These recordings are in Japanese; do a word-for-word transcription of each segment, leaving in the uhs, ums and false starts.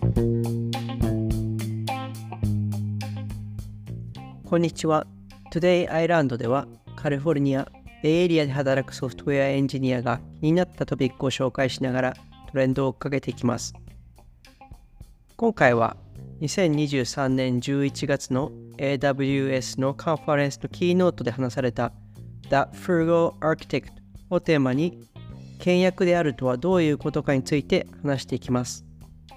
こんにちは。Today Island ではカリフォルニア、ベイエリアで働くソフトウェアエンジニアが気になったトピックを紹介しながらトレンドを追っかけていきます。今回はにせんにじゅうさんねんじゅういちがつの エーダブリューエス のカンファレンスのキーノートで話された The Frugal Architect をテーマに、倹約であるとはどういうことかについて話していきます。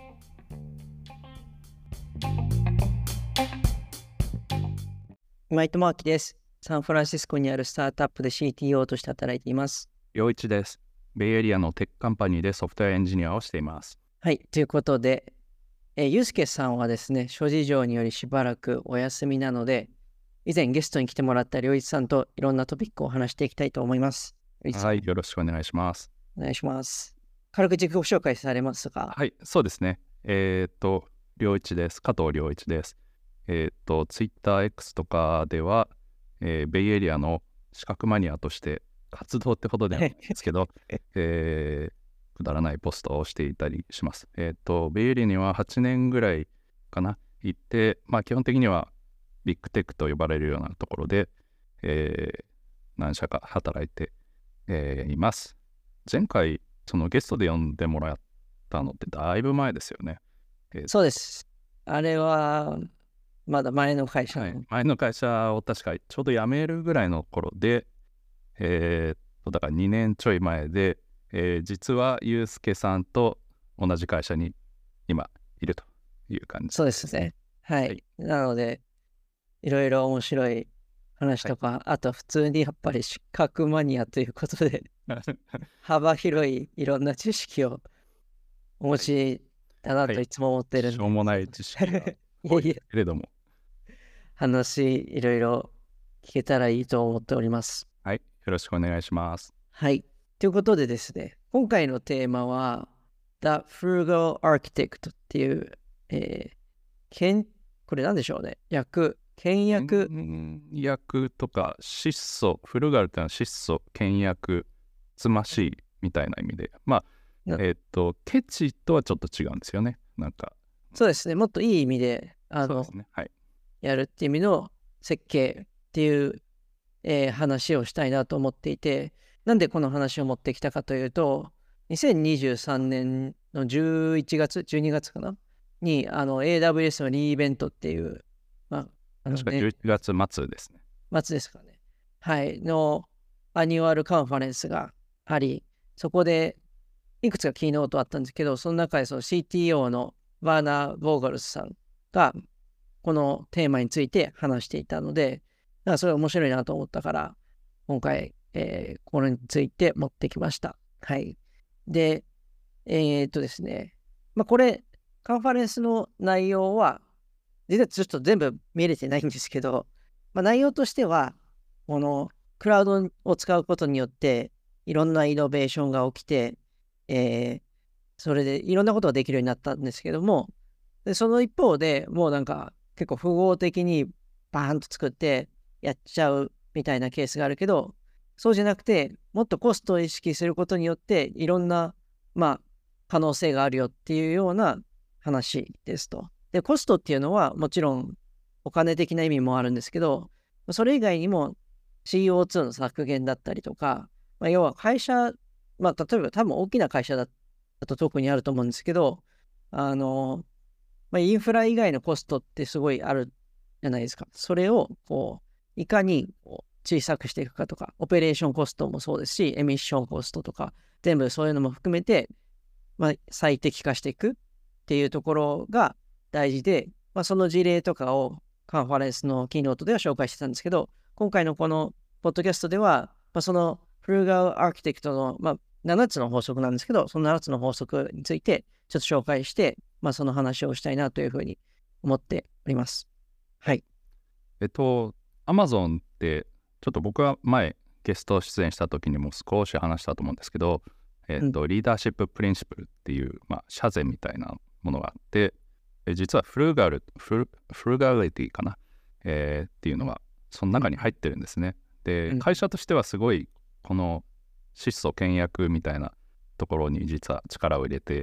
今井智明です。サンフランシスコにあるスタートアップで シーティーオー として働いています。 陽一です。ベイエリアのテックカンパニーでソフトウェアエンジニアをしています。 はい、ということで、えー、ゆうすけさんはですね、諸事情によりしばらくお休みなので、以前ゲストに来てもらった良一さんといろんなトピックを話していきたいと思います。 はい、よろしくお願いします。 お願いします。軽く自己紹介されますか？ はい、そうですね。えー、っと、良一です。加藤良一です。えー、っと、TwitterX とかでは、えー、ベイエリアの資格マニアとして活動ってほどではないんですけど、えー、くだらないポストをしていたりします。えー、っと、ベイエリアにははちねんぐらいかな、行って、まあ基本的にはビッグテックと呼ばれるようなところで、えー、何社か働いて、えー、います。前回、そのゲストで呼んでもらったのってだいぶ前ですよね。 えー、そうです。あれは、まだ前の会社の、 はい、前の会社を確かちょうど辞めるぐらいの頃で、えー、だからにねんちょい前で、えー、実はゆうすけさんと同じ会社に今いるという感じです。 そうですね。はい。はい、なので、いろいろ面白い話とか、はい、あと普通にやっぱり資格マニアということで、幅広いいろんな知識をお持ちだなといつも思ってるんで、 はいはい、しょうもない知識が多いけれども話いろいろ聞けたらいいと思っております。 はい、よろしくお願いします。 はい、ということでですね、今回のテーマは The Frugal Architect っていう、えー、けんこれ何でしょうね、訳倹約倹約とか質素、フルガルってのは質素、倹約、つましいみたいな意味で、まあえっとケチとはちょっと違うんですよね。なんかそうですね、もっといい意味であの、 ね、はい、 やるっていう意味の設計っていう、えー、話をしたいなと思っていて、なんでこの話を持ってきたかというと、にせんにじゅうさんねんのじゅういちがつじゅうにがつかなにあの エーダブリューエス のリーイベントっていう、まああのね、 確かじゅういちがつ末ですね。 末ですかね。はい、のアニュアルカンファレンスがあり、そこでいくつかキーノートあったんですけど、その中でその シーティーオー のワーナー・ボーガルスさんがこのテーマについて話していたので、だからそれ面白いなと思ったから、今回、えー、これについて持ってきました。はい。で、えー、っとですね、まあこれ、カンファレンスの内容は、実はちょっと全部見れてないんですけど、まあ、内容としては、このクラウドを使うことによって、いろんなイノベーションが起きて、えー、それでいろんなことができるようになったんですけども、でその一方でもうなんか結構複合的にバーンと作ってやっちゃうみたいなケースがあるけど、そうじゃなくてもっとコストを意識することによっていろんな、まあ、可能性があるよっていうような話ですと。でコストっていうのはもちろんお金的な意味もあるんですけど、それ以外にも シーオーツー の削減だったりとか、まあ、要は会社、まあ、例えば多分大きな会社だと特にあると思うんですけど、あの、まあ、インフラ以外のコストってすごいあるじゃないですか。それをこういかにこう小さくしていくかとか、オペレーションコストもそうですし、エミッションコストとか、全部そういうのも含めて、まあ、最適化していくっていうところが大事で、まあ、その事例とかをカンファレンスのキーノートでは紹介してたんですけど、今回のこのポッドキャストでは、まあ、そのフルガルアーキテクトの、まあ、ななつの法則なんですけど、そのななつの法則についてちょっと紹介して、まあ、その話をしたいなというふうに思っております。はい。 えっと、Amazon ってちょっと僕は前ゲスト出演した時にも少し話したと思うんですけど、えっと、うん、リーダーシッププリンシプルっていう、まあ、社税みたいなものがあって、え実はフルガル、フル、フルガリティかな、えー、っていうのがその中に入ってるんですね。で、うん、会社としてはすごいこの質素倹約みたいなところに実は力を入れて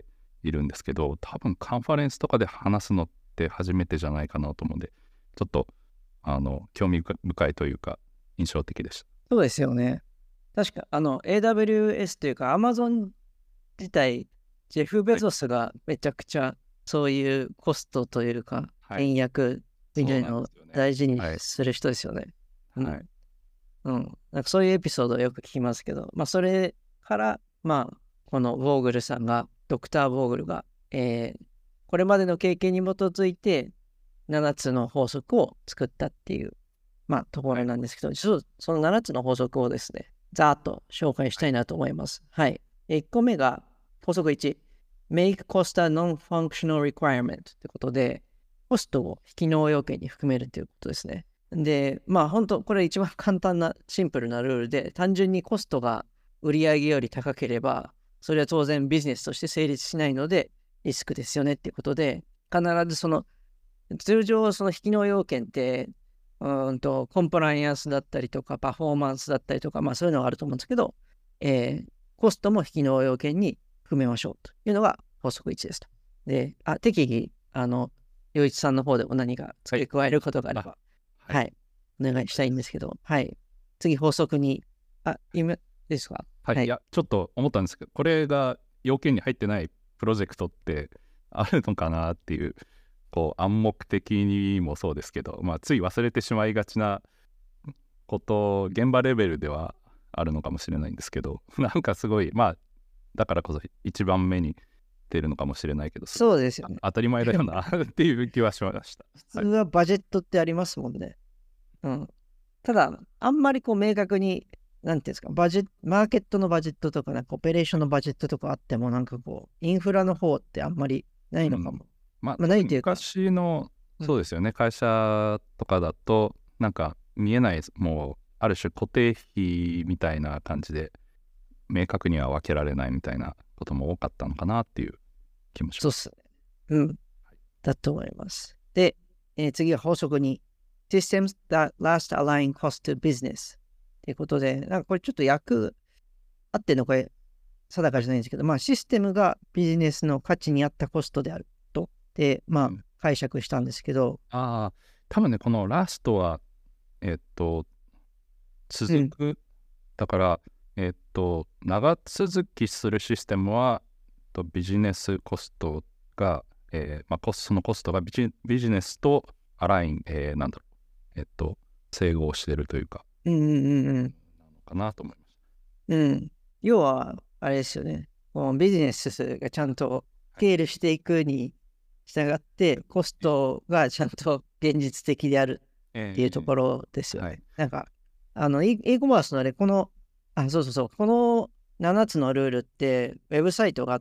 いるんですけど、多分カンファレンスとかで話すのって初めてじゃないかなと思うんで、ちょっとあの興味深いというか印象的でした。 そうですよね。確かあの エーダブリューエス というか Amazon 自体、ジェフ・ベゾスがめちゃくちゃそういうコストというか、 はい、 倹約みたいなのを大事にはいする人ですよね。 はい、 うん。なんかそういうエピソードをよく聞きますけど、まあそれから、まあこのボーグルさんが、ドクター・ボーグルが、えーこれまでの経験に基づいてななつの法則を作ったっていう、まあところなんですけど、ちょっとそのななつの法則をですね、ざーっと紹介したいなと思います。はい。いっこめが、法則いち、Make cost a non-functional requirement ってことで、コストを非機能要件に含めるということですね。で、まあ本当、これ一番簡単なシンプルなルールで、単純にコストが売上より高ければ、それは当然ビジネスとして成立しないので、リスクですよねっていうことで、必ずその、通常その非機能要件って、うんとコンプライアンスだったりとか、パフォーマンスだったりとか、まあそういうのがあると思うんですけど、えー、コストも非機能要件に含めましょうというのが法則いちですと。で、あ適宜、あの、陽一さんの方でも何か付け加えることがあれば、はい、はい、お願いしたいんですけど、はい。次、法則に、あ、今ですか？ はい、はい、いや、ちょっと思ったんですけど、これが要件に入ってないプロジェクトってあるのかなっていう、こう暗黙的にもそうですけど、まあ、つい忘れてしまいがちなこと現場レベルではあるのかもしれないんですけど、なんかすごい、まあだからこそ一番目に出るのかもしれないけど、 そうですよね。 当たり前だよなっていう気はしました。 普通はバジェットってありますもんね。はい、うん。ただ、あんまりこう明確に、なんていうんですか、バジェマーケットのバジェットとか、なんかオペレーションのバジェットとかあっても、なんかこう、インフラの方ってあんまりないのかも。うん、 まあ、まあ、ないというか。昔の、そうですよね、うん、会社とかだと、なんか見えない、もう、ある種固定費みたいな感じで、明確には分けられないみたいなことも多かったのかなっていう気もします。 そうっすね。うん。だと思います。で、えー、次は法則に。Systems that last align cost to business ということで、なんかこれちょっと訳あってんのか定かじゃないんですけど、まあシステムがビジネスの価値に合ったコストであると、で、まあ解釈したんですけど。 うん、ああ、多分ね、このラストは、えっと、続く、うん、だから、えっと、長続きするシステムは、とビジネスコストが、えーまあ、コスそのコストがビジ、ビジネスとアライン、えー、なんだろう、えっと、整合してるというか、 うんうんうんうん。 なのかなと思いました。 うん。要は、あれですよね。このビジネスがちゃんとスケールしていくに従って、コストがちゃんと現実的であるっていうところですよね。えーはい、なんか、あの、e コマースのあれ、この、あ、そうそうそう、このななつのルールって、ウェブサイトがあって、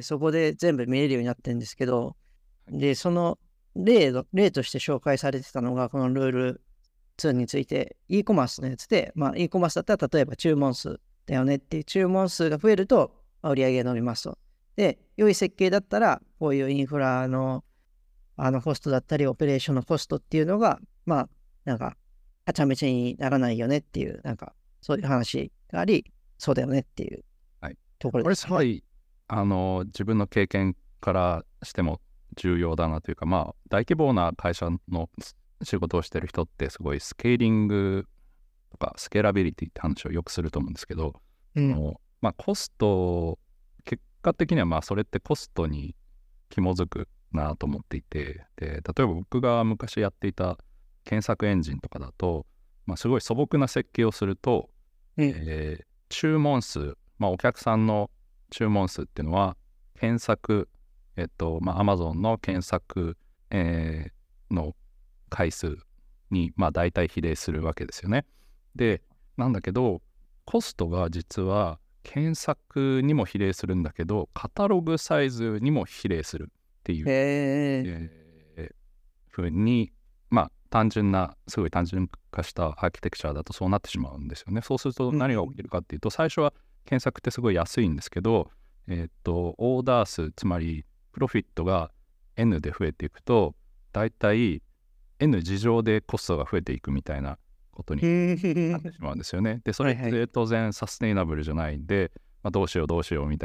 そこで全部見れるようになってるんですけど、で、その例、例として紹介されてたのが、このルールにについて、e コマースのやつで、まあ、e コマースだったら、例えば注文数だよねっていう、注文数が増えると、売り上げが伸びますと。で、良い設計だったら、こういうインフラの、あの、コストだったり、オペレーションのコストっていうのが、まあ、なんか、はちゃめちゃにならないよねっていう、なんか、そういう話があり、そうだよねっていうところです。 はい、これすごい、あの、自分の経験からしても重要だなというか、まあ、大規模な会社の仕事をしてる人ってすごいスケーリングとかスケーラビリティって話をよくすると思うんですけど、うん、まあコスト、結果的にはまあそれってコストに紐づくなと思っていて、で例えば僕が昔やっていた検索エンジンとかだと、まあ、すごい素朴な設計をすると、うん、えー、注文数、まあ、お客さんの注文数っていうのは検索、えっとまあ、Amazon の検索、えー、の回数にまあ大体比例するわけですよね。で、なんだけど、コストが実は検索にも比例するんだけど、カタログサイズにも比例するっていう、えー、ふうに、まあ単純な、すごい単純化したアーキテクチャだとそうなってしまうんですよね。そうすると何が起きるかっていうと、最初は検索ってすごい安いんですけど、えっと、オーダー数、つまりプロフィットが N で増えていくと、だいたい N 次乗でコストが増えていくみたいなことになってしまうんですよね。で、それって当然サステイナブルじゃないんで、まあ、どうしようどうしようみたいな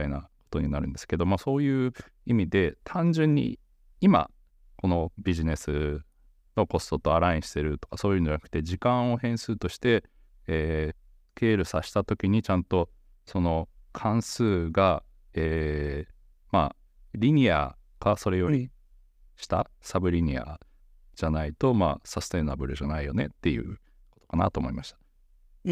ことになるんですけど、まあ、そういう意味で単純に今このビジネスのコストとアラインしてるとかそういうんじゃなくて、時間を変数として、えー、スケールさせた時にちゃんとその関数が、えー、まあリニアかそれより下、サブリニアじゃないと、まあサステナブルじゃないよねっていうことかなと思いました。 うん、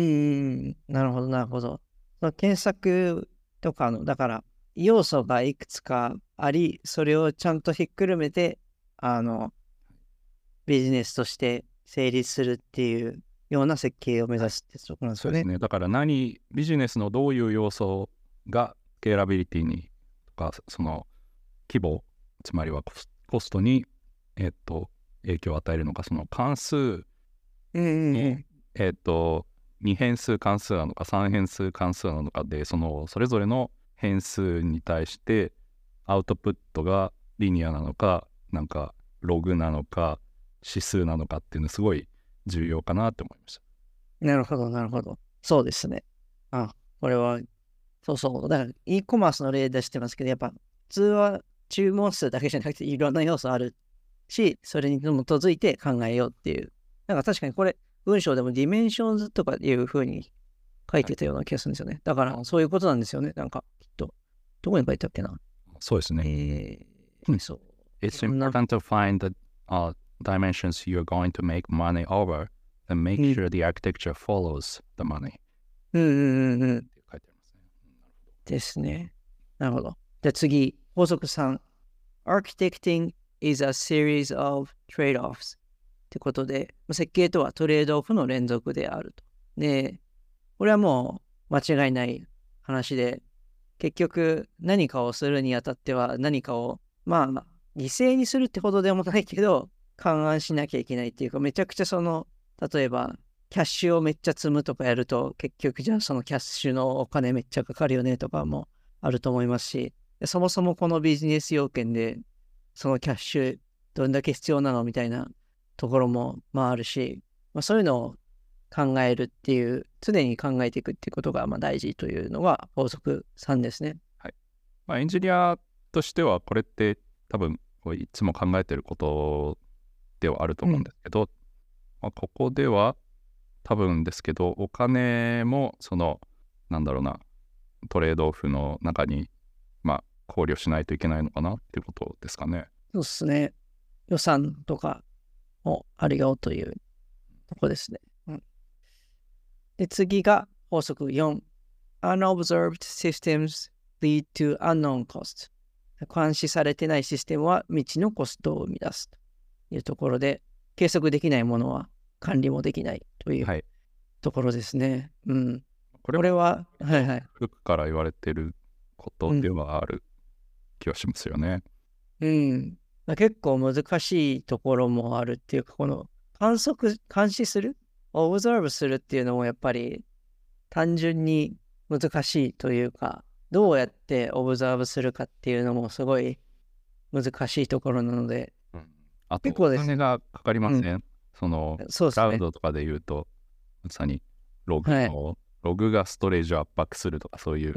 なるほど、なるほど。その検索とかの、だから要素がいくつかあり、それをちゃんとひっくるめて、あの、ビジネスとして成立するっていうような設計を目指すってところなんですよね。 そうですね。だから何、ビジネスのどういう要素がスケーラビリティにとか、その規模、つまりはコスコストに、えっと、影響を与えるのか、その関数うんうんうん。 えっと、に変数関数なのかさん変数関数なのかで、そのそれぞれの変数に対してアウトプットがリニアなのか、なんかログなのか、指数なのかっていうのすごい重要かなって思いました。 なるほど、なるほど。そうですね。あ、これは、そうそう。だから、e コマースの例出してますけど、やっぱ、普通は注文数だけじゃなくて、いろんな要素あるし、それに基づいて考えようっていう。なんか確かにこれ、文章でもディメンションズとかいうふうに書いてたような気がするんですよね。だから、そういうことなんですよね。なんか、きっと。どこに書いてあっけな。 そうですね。 えー、そう。 It's いろんな、 important to find the、uh, dimensions you're going to make money over and make うん、 sure the architecture follows the money ってうんうんうんうん。 書いてありますね。 ですね。なるほど。じゃあ次、法則さん。Architecting is a series of trade-offs ってことで、設計とはトレードオフの連続であると。で、これはもう間違いない話で、結局何かをするにあたっては何かを、まあ、犠牲にするってほどでもないけど、勘案しなきゃいけないっていうか、めちゃくちゃその、例えば、キャッシュをめっちゃ積むとかやると、結局じゃあそのキャッシュのお金めっちゃかかるよねとかもあると思いますし、そもそもこのビジネス要件で、そのキャッシュどんだけ必要なのみたいなところもまああるし、まあ、そういうのを考えるっていう、常に考えていくっていうことがまあ大事というのが法則さんですね。 はい。まあ、エンジニアとしてはこれって多分こういつも考えてることではあると思うんですけど、うんまあ、ここでは多分ですけどお金もそのなんだろうなトレードオフの中にまあ考慮しないといけないのかなっていうことですかね。 そうですね。予算とかもあるよというとこですね。うん、で次が法則よん。Unobserved systems lead to unknown cost。監視されてないシステムは未知のコストを生み出すというところで、計測できないものは管理もできないというところですね。はい、うん。これは、はいはい。 古くから言われてることではある気がしますよね。 うん。うん、結構難しいところもあるっていうか、この観測、監視する、オブザーブするっていうのもやっぱり単純に難しいというか、どうやってオブザーブするかっていうのもすごい難しいところなので、 うん、あとお金がかかりません、うん、そのそうです、ね、クラウドとかで言うとまさにログの、はい、ログがストレージを圧迫するとかそういう、 うん、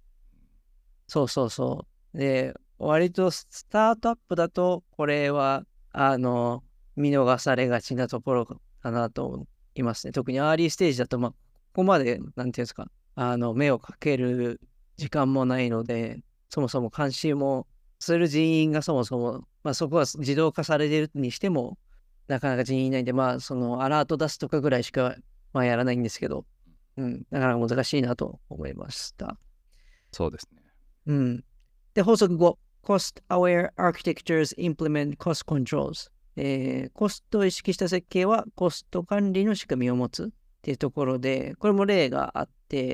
そうそうそうで割とスタートアップだとこれはあの見逃されがちなところかなと思いますね。特にアーリーステージだと、まあ、ここまでなんていうんですかあの目をかける時間もないので、そもそも監視もする人員がそもそも、まあ、そこは自動化されてるにしても、なかなか人員いないんで、まあ、そのアラート出すとかぐらいしか、まあ、やらないんですけど、うん、なかなか難しいなと思いました。 そうですね。 うん。で、法則ご、Cost-aware architectures implement cost controls。えー、コストを意識した設計はコスト管理の仕組みを持つっていうところで、これも例があって、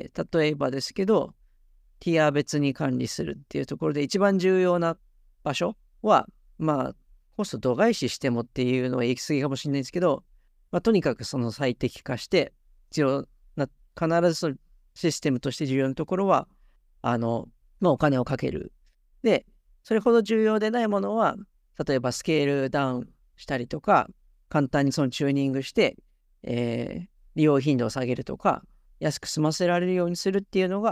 例えばですけど、ティア別に管理するっていうところで一番重要な場所は、まあ、コスト度外視してもっていうのは行き過ぎかもしれないですけど、まあ、とにかくその最適化して、必要な、必ずそのシステムとして重要なところは、あの、まあ、お金をかける。で、それほど重要でないものは、例えばスケールダウンしたりとか、簡単にそのチューニングして、えー、利用頻度を下げるとか、安く済ませられるようにするっていうのが、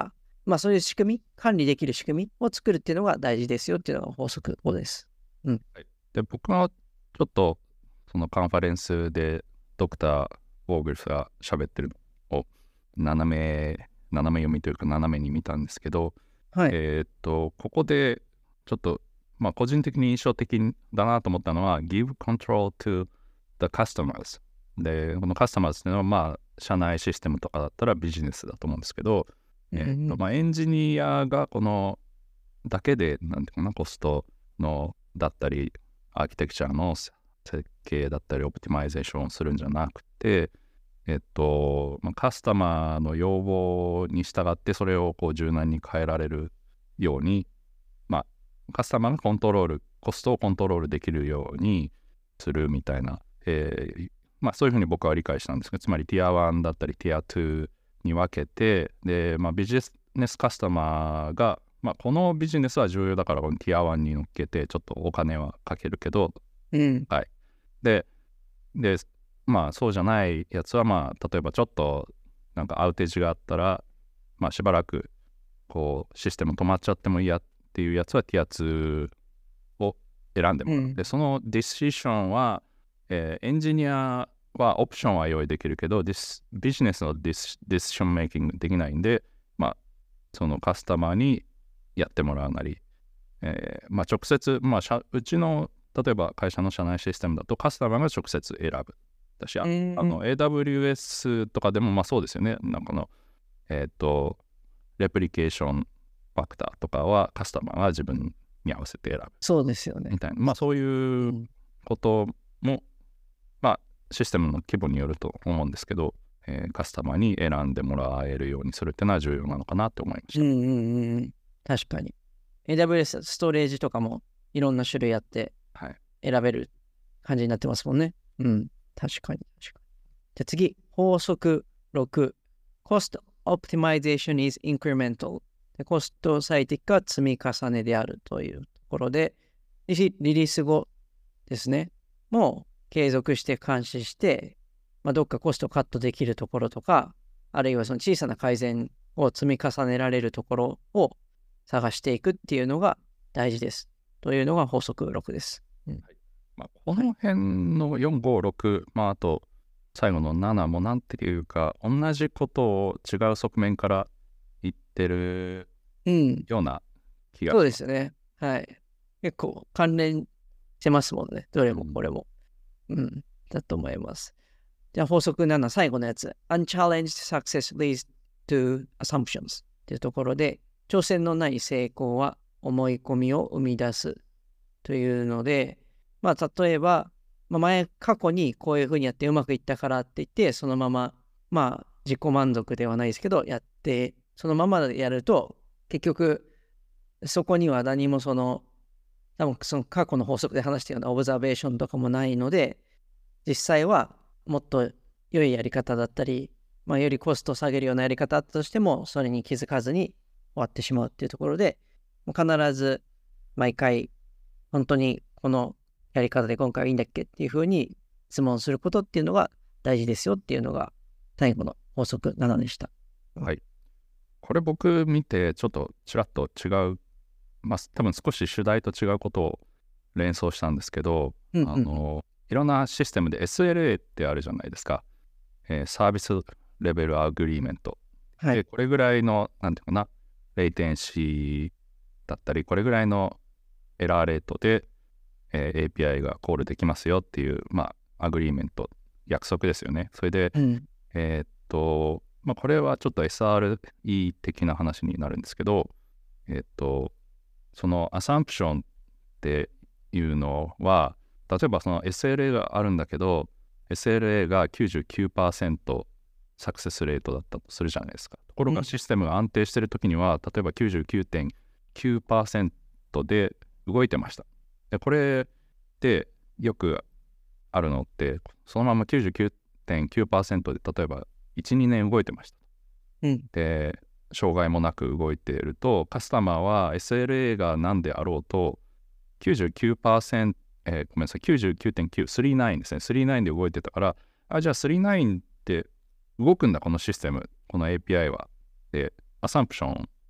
まあそういう仕組み、管理できる仕組みを作るっていうのが大事ですよっていうのが法則ごです。うん。 はい、で僕はちょっとそのカンファレンスでドクター・ウォーグルスが喋ってるのを斜め斜め読みというか斜めに見たんですけど、 はい。 えーっとここでちょっとまあ個人的に印象的だなと思ったのは Give control to the customers で、このカスタマーズっていうのはまあ社内システムとかだったらビジネスだと思うんですけど、えーっとまあ、エンジニアがこのだけでなんていうかなコストのだったりアーキテクチャの設計だったりオプティマイゼーションをするんじゃなくて、えっと、まあ、カスタマーの要望に従ってそれをこう柔軟に変えられるように、まあ、カスタマーがコントロール、コストをコントロールできるようにするみたいな、えーまあ、そういうふうに僕は理解したんですけど、つまりティアワンだったりティアツーに分けて、で、まあ、ビジネスカスタマーが、まあ、このビジネスは重要だからこのティアワンに乗っけてちょっとお金はかけるけど、 うん。 はい。で、で、まあそうじゃないやつはまあ例えばちょっとなんかアウテージがあったらまあしばらくこうシステム止まっちゃってもいいやっていうやつはティアツーを選んでもらう。 うん、 で、そのディシションは、えーエンジニアはオプションは用意できるけど、ディスビジネスのディスディシションメイキングできないんで、まあそのカスタマーにやってもらうなり、えーまあ直接、まあ社うちの例えば会社の社内システムだとカスタマーが直接選ぶ。私は、 うんあの エーダブリューエス とかでもまあそうですよね。なんかの、えっ、と、レプリケーションファクターとかはカスタマーが自分に合わせて選ぶそうですよねみ。たいな、まあそういうことも、まあシステムの規模によると思うんですけど、えーカスタマーに選んでもらえるようにするっていうのは重要なのかなって思いました。 うんうんうんうん。確かに。エーダブリューエス ストレージとかもいろんな種類あってはい。 選べる感じになってますもんね。うん。確かに確かに。じゃあ次、法則ろく。Cost optimization is incremental。でコスト最適化は積み重ねであるというところで、リリリリース後ですね、もう継続して監視して、まあ、どっかコストカットできるところとか、あるいはその小さな改善を積み重ねられるところを探していくっていうのが大事です。というのが法則ろくです。うんまあ、この辺のよん、ご、ろく、まああと最後のななもなんていうか同じことを違う側面から言ってるうん、 ような気がそうします。 ですね。はい。結構関連してますもんね。どれもこれも。うん、だと思います。じゃあ法則なな、最後のやつ。Unchallenged success leads to assumptions っていうところで、挑戦のない成功は思い込みを生み出すというので、まあ例えば、まあ、前、過去にこういうふうにやってうまくいったからって言って、そのまま、まあ自己満足ではないですけど、やって、そのままでやると、結局、そこには何もその、多分その過去の法則で話したようなオブザベーションとかもないので、実際はもっと良いやり方だったり、まあ、よりコストを下げるようなやり方だったとしても、それに気づかずに終わってしまうっていうところで、もう必ず毎回、本当にこのやり方で今回はいいんだっけっていうふうに質問することっていうのが大事ですよっていうのが最後の法則ななでした。 はい。これ僕見てちょっとちらっと違う、まあ多分少し主題と違うことを連想したんですけど、 うんうん、 あのいろんなシステムで エスエルエー ってあるじゃないですか。えーサービスレベルアグリーメント。 はい、 で、これぐらいの、なんていうかな、レイテンシーだったり、これぐらいのエラーレートで、えーエーピーアイ がコールできますよっていう、まあ、アグリーメント、約束ですよね。それで、 うんえーっと、まあ、これはちょっと エスアールイー 的な話になるんですけど、えーっと、そのアサンプションっていうのは、例えばその エスエルエー があるんだけど、エスエルエー が きゅうじゅうきゅうパーセント サクセスレートだったとするじゃないですか。ところうんがシステムが安定しているときには、例えば きゅうじゅうきゅうてんきゅうパーセント で動いてました。でこれでよくあるのって、そのまま きゅうじゅうきゅうてんきゅうパーセント で例えばいち、にねん動いてました。 うんで、障害もなく動いていると、カスタマーは エスエルエー が何であろうと、きゅうじゅうきゅうパーセント、えーごめんなさい、きゅうじゅうきゅうてんきゅう、さんじゅうきゅうですね。さんじゅうきゅうで動いてたから、あ、じゃあさんじゅうきゅうって動くんだ、このシステム、この エーピーアイ は。で、アサンプション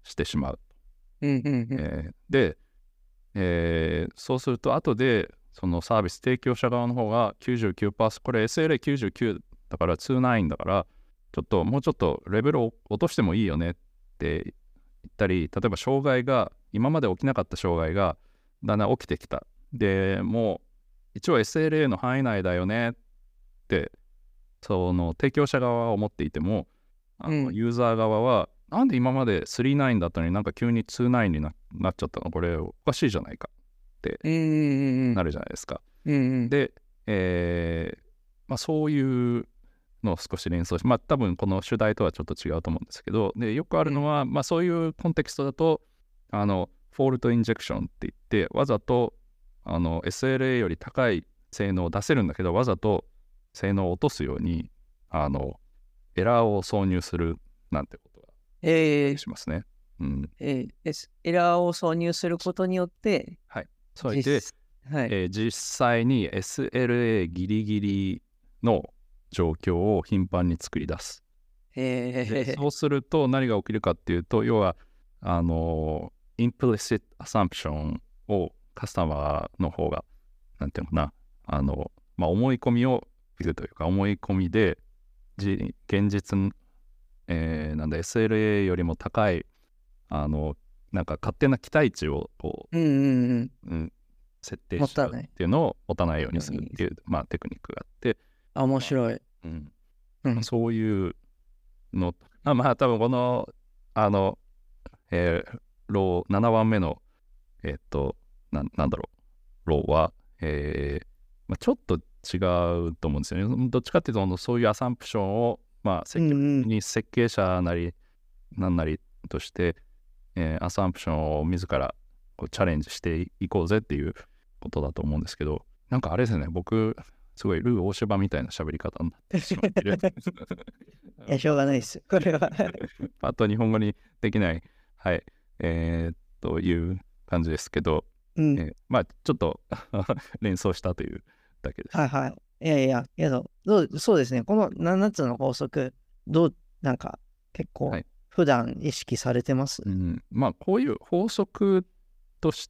してしまう。 うんうんうんえーで、えーそうすると後でそのサービス提供者側の方が きゅうじゅうきゅうパーセント これ エスエルエーきゅうじゅうきゅう だからにじゅうきゅうだからちょっともうちょっとレベルを落としてもいいよねって言ったり、例えば障害が今まで起きなかった障害がだんだん起きてきた、でもう一応 エスエルエー の範囲内だよねってその提供者側は思っていても、あのうんユーザー側はなんで今までスリーナインだったのになんか急にツーナインに な, なっちゃったの、これおかしいじゃないかってうんうんなるじゃないですか。 うんうんで、えーまあ、そういうのを少し連想し、まあ多分この主題とはちょっと違うと思うんですけど、でよくあるのは、まあ、そういうコンテキストだとあのフォールトインジェクションって言ってわざとあの エスエルエー より高い性能を出せるんだけどわざと性能を落とすようにあのエラーを挿入するなんてことがえーしますね。うん、 えーエスエラーを挿入することによってはい。それで、 実はいえー実際に エスエルエー ギリギリの状況を頻繁に作り出す。 えーでそうすると何が起きるかっていうと、要はあのインプリシットアサンプションをカスタマーの方がなんていうのかな、あの、まあ、思い込みをいるというか思い込みでじ現実、えーなんだ エスエルエー よりも高いあのなんか勝手な期待値をこうんうんうんう、うん、設定持しちゃうたないっていうのを持たないようにするっていう、まあ、テクニックがあって、 あ面白い、 うんうんそういうのあまあ多分このあの、えーローななばんめのえーっとななんだろうローは、えーまあ、ちょっと違うと思うんですよね。どっちかっていうとそういうアサンプションを、まあ、積極的に設計者なりなんなりとして、えーアサンプションを自らこうチャレンジしていこうぜっていうことだと思うんですけど、なんかあれですね、僕すごいルー大柴みたいな喋り方になってしまってるいやしょうがないですこれはパッと日本語にできないはいえー、という感じですけど、 うんえーまあちょっと連想したというだけです。 はいはい。いやいや、いやどうそうですね。このななつの法則、どう、なんか結構はい普段意識されてます、 うん、まあこういう法則として、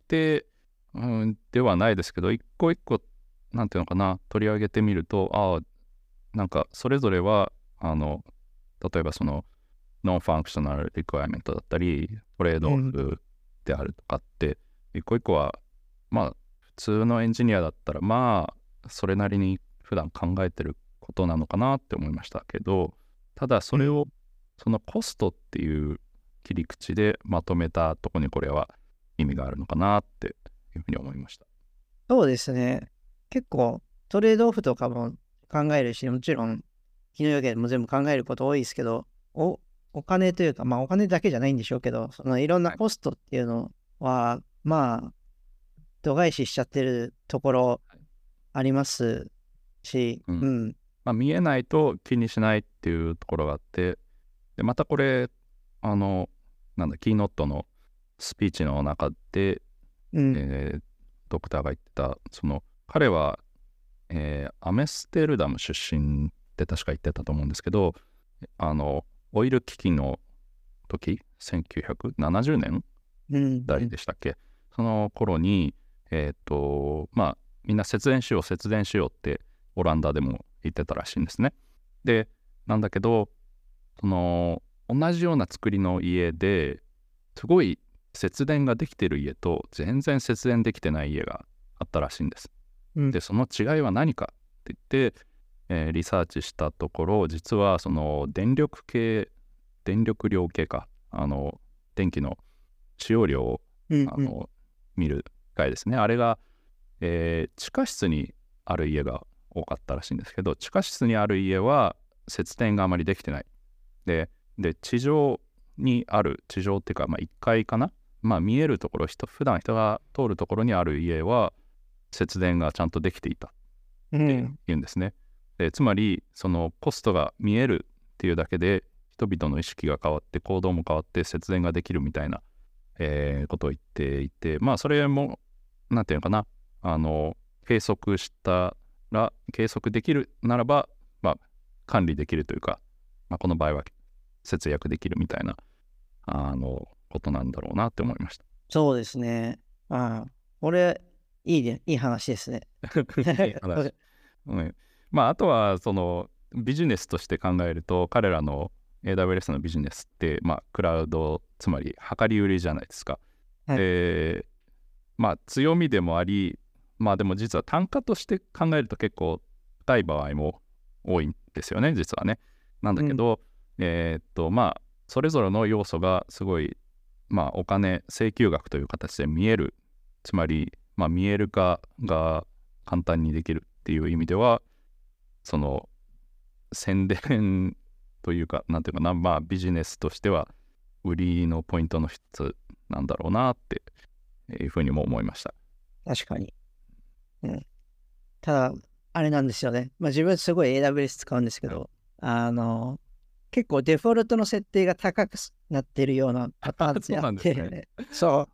うん、ではないですけど、一個一個なんていうのかな取り上げてみると、ああなんかそれぞれはあの例えばそのノンファンクショナルリクワイアメントだったりトレードオフであるとかって、一個一個はまあ普通のエンジニアだったらまあそれなりに普段考えてることなのかなって思いましたけど、ただそれをそのコストっていう切り口でまとめたところにこれは意味があるのかなっていうふうに思いました。 そうですね。結構トレードオフとかも考えるし、もちろん、昨日予言も全部考えること多いですけど、おお金というか、まあお金だけじゃないんでしょうけど、そのいろんなコストっていうのは、まあ、度外視しちゃってるところありますし、 うんうん。 まあ、見えないと気にしないっていうところがあって、でまたこれあのなんだキーノットのスピーチの中で、 うん。 えードクターが言ってたその彼は、えーアメステルダム出身って確か言ってたと思うんですけど、あのオイル危機の時せんきゅうひゃくななじゅうねんうん。 代でしたっけ、その頃にえっ、とまあみんな節電しよう節電しようってオランダでも言ってたらしいんですね。でなんだけどその同じような作りの家ですごい節電ができてる家と全然節電できてない家があったらしいんです。 うんでその違いは何かって言って、えーリサーチしたところ、実はその電力計電力量計かあの電気の使用量をうんあの、見る機械ですね。あれが、えー地下室にある家が多かったらしいんですけど、地下室にある家は節電があまりできてない。で、で地上にある、地上っていうか、まあ、いっかいかな、まあ、見えるところ、人普段人が通るところにある家は節電がちゃんとできていたってうん。 いうんですね。でつまり、そのコストが見えるっていうだけで、人々の意識が変わって、行動も変わって節電ができるみたいなえーことを言っていて、まあそれもなんていうのかな、あの計測したら計測できるならば、まあ、管理できるというか、まあ、この場合は節約できるみたいなあのことなんだろうなって思いました。 そうですね。ああ、これ、いいね、いい話ですね。 いい話。うん、まああとはそのビジネスとして考えると、彼らの エーダブリューエス のビジネスって、まあ、クラウド、つまり量り売りじゃないですか。 はい、 で、まあ強みでもあり、まあでも実は単価として考えると結構高い場合も多いんですよね、実はね。なんだけど、うん、えー、っとまあそれぞれの要素がすごい、まあお金、請求額という形で見える、つまり、まあ、見える化が簡単にできるっていう意味では、その宣伝というか、なんていうかな、まあビジネスとしては売りのポイントの一つなんだろうなっていうふうにも思いました。 確かに。うん。ただ、あれなんですよね。まあ自分すごい エーダブリューエス 使うんですけど、はい、あの、結構デフォルトの設定が高くなってるようなパターンってあって、そうね、そう。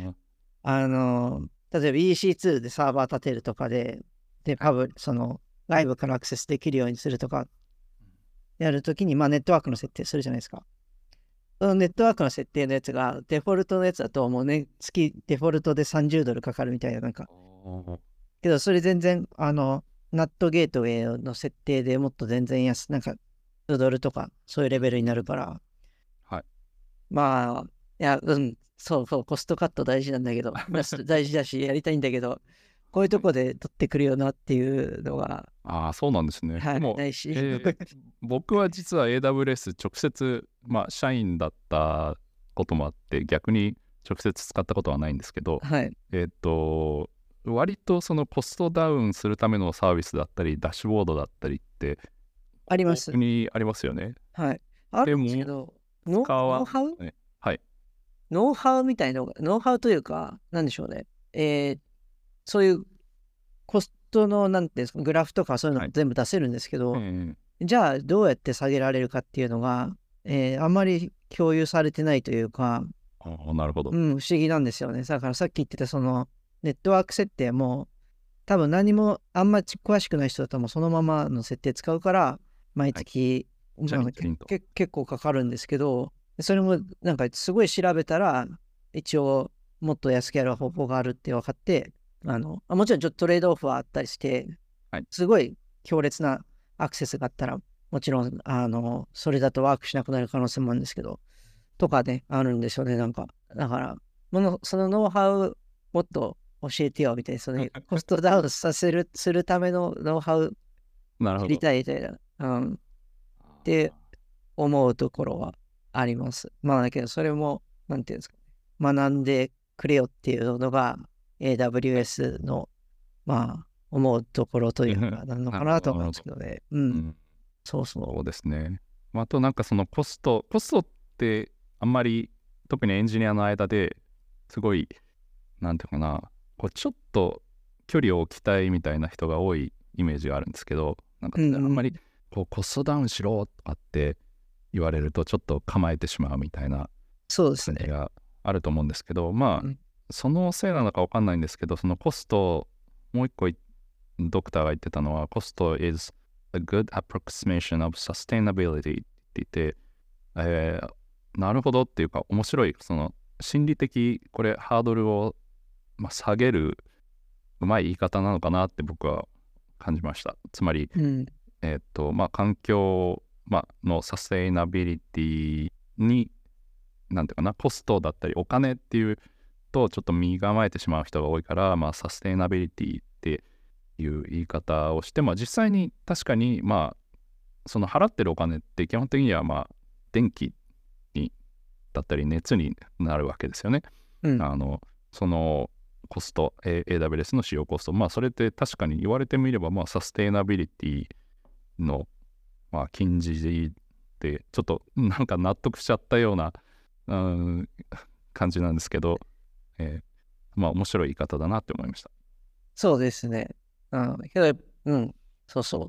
あの、例えば イーシーツー でサーバー立てるとかで、で、パブ、その、外部からアクセスできるようにするとか、やるときに、まあネットワークの設定するじゃないですか。そのネットワークの設定のやつが、デフォルトのやつだともうね、月デフォルトでさんじゅうドルかかるみたいな、なんか。けど、それ全然、あの、ナットゲートウェイの設定でもっと全然安、なんか、にドルとか、そういうレベルになるから、 はい。 まあ、いや、うん、そうそう、コストカット大事なんだけど、大事だし、やりたいんだけど、こういうとこで取ってくるよなっていうのが、 ああ、そうなんですね。 はい、 でも、 ないし、 えー、僕は実は エーダブリューエス 直接、まあ、社員だったこともあって、逆に直接使ったことはないんですけど、 はい、 えっと、割とそのコストダウンするためのサービスだったり、ダッシュボードだったりって、 あります。 にありますよね。 はい。あるんですけど、ノウハウ、 ね、はい。 ノウハウみたいなのが、ノウハウというか、なんでしょうね。えー、そういうコストの、なんていうんですか、グラフとかそういうの全部出せるんですけど、はい、じゃあどうやって下げられるかっていうのが、えー、あんまり共有されてないというか、 あ、なるほど。 うん、不思議なんですよね。だからさっき言ってたそのネットワーク設定も多分何もあんまり詳しくない人だともうそのままの設定使うから毎月、はい、まあ、け結構かかるんですけど、それもなんかすごい調べたら一応もっと安くやる方法があるって分かって、あのあもちろんちょっとトレードオフはあったりして、はい、すごい強烈なアクセスがあったらもちろんあのそれだとワークしなくなる可能性もあるんですけどとかねあるんですよね。なんかだからものそのノウハウもっと教えてよみたいな、そのコストダウンさせるするためのノウハウ知りたいみたいな、うん、って思うところはあります。まあだけどそれもなんていうんですか、学んでくれよっていうのが エーダブリューエス のまあ思うところというかなのかなと思うんですけどね。うん、うん、そうそう。 そうですね。あとなんかそのコスト、コストってあんまり特にエンジニアの間ですごいなんていうかな、こうちょっと距離を置きたいみたいな人が多いイメージがあるんですけど、なんかあんまりこうコストダウンしろとかって言われるとちょっと構えてしまうみたいなそうですねがあると思うんですけど、まあ、うん、そのせいなのか分かんないんですけど、そのコスト、もう一個ドクターが言ってたのは、コスト is a good approximation of sustainability って言って、えー、なるほどっていうか面白い、その心理的これハードルを、まあ、下げるうまい言い方なのかなって僕は感じました。つまり、うん、えっとまあ環境、まあのサステイナビリティになんていうかな、コストだったりお金っていうとちょっと身構えてしまう人が多いから、まあサステイナビリティっていう言い方をして、まあ実際に確かにまあその払ってるお金って基本的にはまあ電気にだったり熱になるわけですよね。うん、あのそのコスト、エーダブリューエス の使用コスト、まあそれって確かに言われてみればまあサステイナビリティのまあ禁じでちょっとなんか納得しちゃったようなうん感じなんですけど、えー、まあ面白い言い方だなって思いました。 そうですね。うん、けど、うん、そうそう。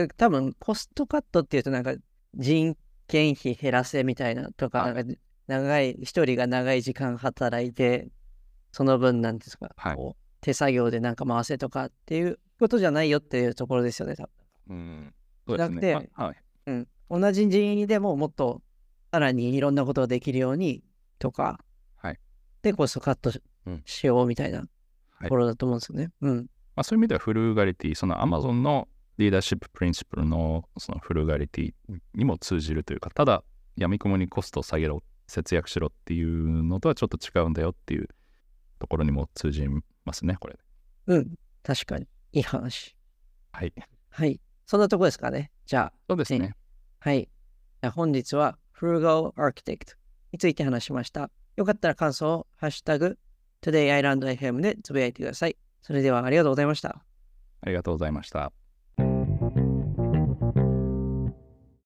多分コストカットっていうとなんか人件費減らせみたいなとか、なんか長い一人が長い時間働いてその分なんですか、はい、こう手作業でなんか回せとかっていうことじゃないよっていうところですよね、多分。うん、そうですね。じゃなくて、はい、うん、同じ人員でももっとさらにいろんなことができるようにとか、 でコストカットし,、 うん、 ようみたいなところだと思うんですよね。はい、うん。 まあ、そういう意味ではフルーガリティ、その Amazon のリーダーシッププリンシプルのそのフルーガリティにも通じるというか、ただ闇雲にコストを下げろ、節約しろっていうのとはちょっと違うんだよっていうところにも通じますね、これ。 うん、確かに。いい話。 はい。 はい。そんなとこですかね。じゃあ。 そうですね。 ねはい。じゃあ本日は Frugal Architect について話しました。よかったら感想をハッシュタグ Today Island エフエム でつぶやいてください。それではありがとうございました。 ありがとうございました。